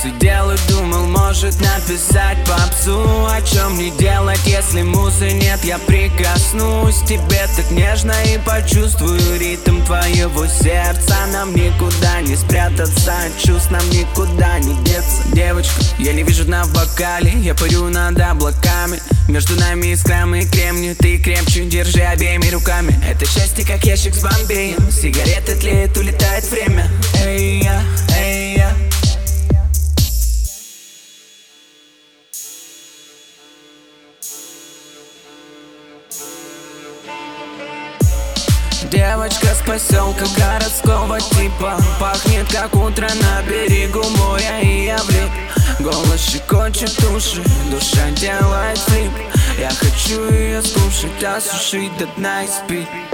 сидел и думал, может написать попсу. О чем мне делать, если музы нет? Я прикоснусь к тебе так нежно и почувствую ритм твоего сердца. Нам никуда не спрятаться, от чувств нам никуда не деться. Девочка, я не вижу дна в бокале, я парю над облаками. Между нами искрам и кремний, ты крепче держи обеими руками. Это счастье как ящик с Бомбеем, сигареты тлеют, улетает время. Эй, я, эй, я. Девочка с поселка городского типа, пахнет как утро на берегу моря, и я влип. Голос щекочет уши, душа делает флип. Я хочу ее скушать, осушить до дна и спить.